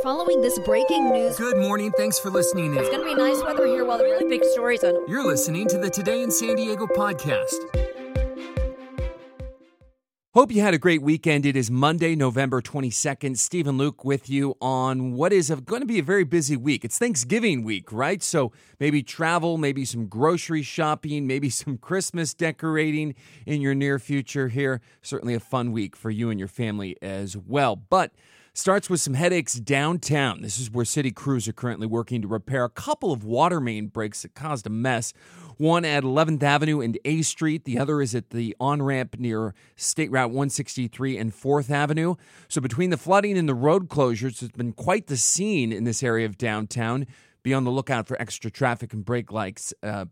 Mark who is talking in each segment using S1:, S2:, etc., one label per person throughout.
S1: Following this breaking news.
S2: Good morning. Thanks for listening in.
S1: It's going to be nice weather here while the really big stories on.
S2: You're listening to the Today in San Diego podcast. Hope you had a great weekend. It is Monday, November 22nd. Stephen Luke with you on what is going to be a very busy week. It's Thanksgiving week, right? So maybe travel, maybe some grocery shopping, maybe some Christmas decorating in your near future here. Certainly a fun week for you and your family as well. But starts with some headaches downtown. This is where city crews are currently working to repair a couple of water main breaks that caused a mess. One at 11th Avenue and A Street. The other is at the on-ramp near State Route 163 and 4th Avenue. So between the flooding and the road closures, it's been quite the scene in this area of downtown. Be on the lookout for extra traffic and brake lights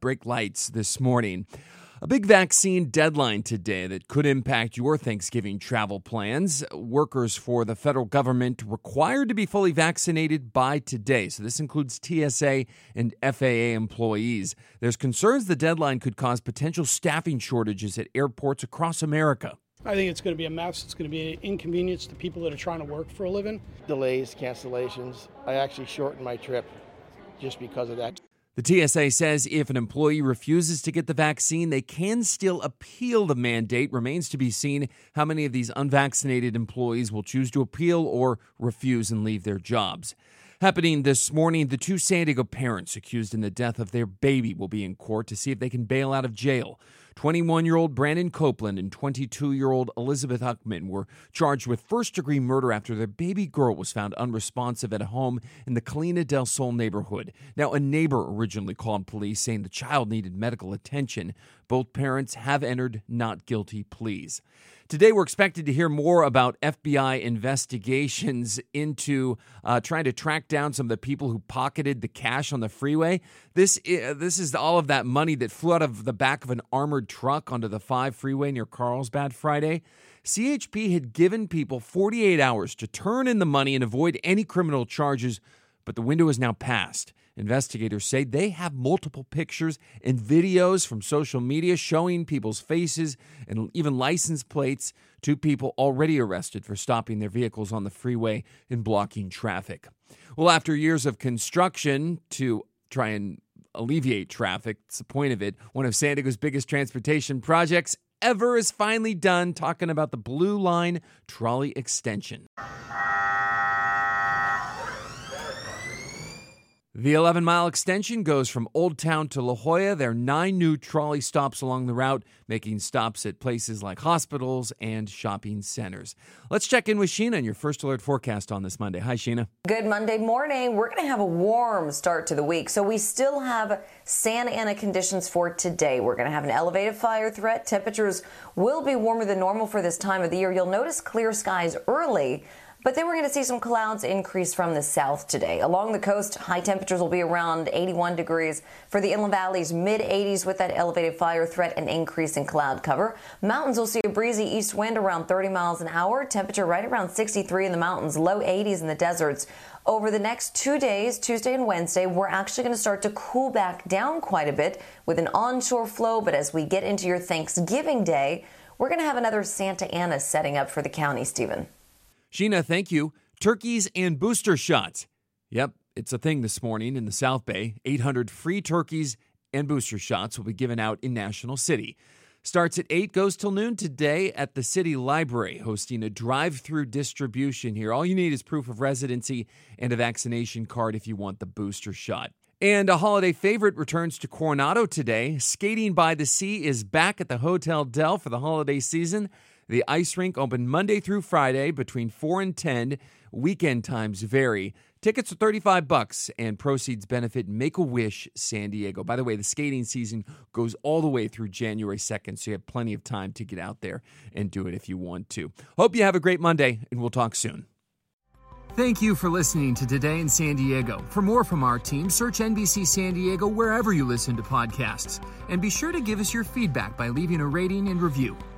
S2: this morning. A big vaccine deadline today that could impact your Thanksgiving travel plans. Workers for the federal government required to be fully vaccinated by today. So this includes TSA and FAA employees. There's concerns the deadline could cause potential staffing shortages at airports across America.
S3: I think it's going to be a mess. It's going to be an inconvenience to people that are trying to work for a living.
S4: Delays, cancellations. I actually shortened my trip just because of that.
S2: The TSA says if an employee refuses to get the vaccine, they can still appeal the mandate. Remains to be seen how many of these unvaccinated employees will choose to appeal or refuse and leave their jobs. Happening this morning, the two San Diego parents accused in the death of their baby will be in court to see if they can bail out of jail. 21-year-old Brandon Copeland and 22-year-old Elizabeth Huckman were charged with first-degree murder after their baby girl was found unresponsive at a home in the Colina del Sol neighborhood. Now, a neighbor originally called police saying the child needed medical attention. Both parents have entered not guilty pleas. Today, we're expected to hear more about FBI investigations into trying to track down some of the people who pocketed the cash on the freeway. This is all of that money that flew out of the back of an armored truck onto the 5 freeway near Carlsbad Friday. CHP had given people 48 hours to turn in the money and avoid any criminal charges, but the window is now passed. Investigators say they have multiple pictures and videos from social media showing people's faces and even license plates. 2 people already arrested for stopping their vehicles on the freeway and blocking traffic. Well, after years of construction to try and alleviate traffic, it's the point of it, one of San Diego's biggest transportation projects ever is finally done, talking about the Blue Line trolley extension. The 11-mile extension goes from Old Town to La Jolla. There are 9 new trolley stops along the route, making stops at places like hospitals and shopping centers. Let's check in with Sheena on your First Alert forecast on this Monday. Hi, Sheena.
S5: Good Monday morning. We're going to have a warm start to the week, so we still have Santa Ana conditions for today. We're going to have an elevated fire threat. Temperatures will be warmer than normal for this time of the year. You'll notice clear skies early, but then we're going to see some clouds increase from the south today. Along the coast, high temperatures will be around 81 degrees. For the inland valleys, mid-80s with that elevated fire threat and increase in cloud cover. Mountains will see a breezy east wind around 30 miles an hour. Temperature right around 63 in the mountains, low 80s in the deserts. Over the next 2 days, Tuesday and Wednesday, we're actually going to start to cool back down quite a bit with an onshore flow. But as we get into your Thanksgiving Day, we're going to have another Santa Ana setting up for the county, Stephen.
S2: Sheena, thank you. Turkeys and booster shots. Yep, it's a thing this morning in the South Bay. 800 free turkeys and booster shots will be given out in National City. Starts at 8, goes till noon today at the City Library, hosting a drive-through distribution here. All you need is proof of residency and a vaccination card if you want the booster shot. And a holiday favorite returns to Coronado today. Skating by the Sea is back at the Hotel Del for the holiday season. The ice rink open Monday through Friday between 4 and 10. Weekend times vary. Tickets are $35 and proceeds benefit Make-A-Wish San Diego. By the way, the skating season goes all the way through January 2nd, so you have plenty of time to get out there and do it if you want to. Hope you have a great Monday, and we'll talk soon. Thank you for listening to Today in San Diego. For more from our team, search NBC San Diego wherever you listen to podcasts. And be sure to give us your feedback by leaving a rating and review.